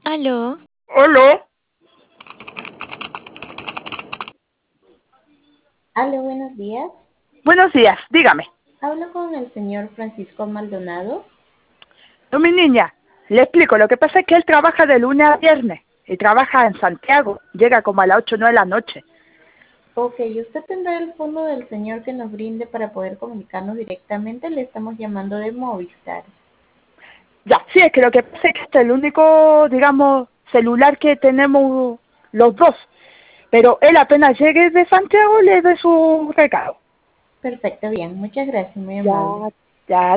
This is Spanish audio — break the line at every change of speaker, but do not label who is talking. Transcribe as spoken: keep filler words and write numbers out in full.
Aló.
Hola.
Aló, buenos días.
Buenos días, dígame.
Hablo con el señor Francisco Maldonado.
No, mi niña, le explico. Lo que pasa es que él trabaja de lunes a viernes y trabaja en Santiago. Llega como a las ocho o nueve de la noche.
Ok, ¿usted tendrá el fondo del señor que nos brinde para poder comunicarnos directamente? Le estamos llamando de Movistar.
Ya, sí, es que lo que pasa es que este es el único, digamos, celular que tenemos los dos. Pero él apenas llegue de Santiago le dé su recado.
Perfecto, bien. Muchas gracias, muy
Ya,
amable.
ya.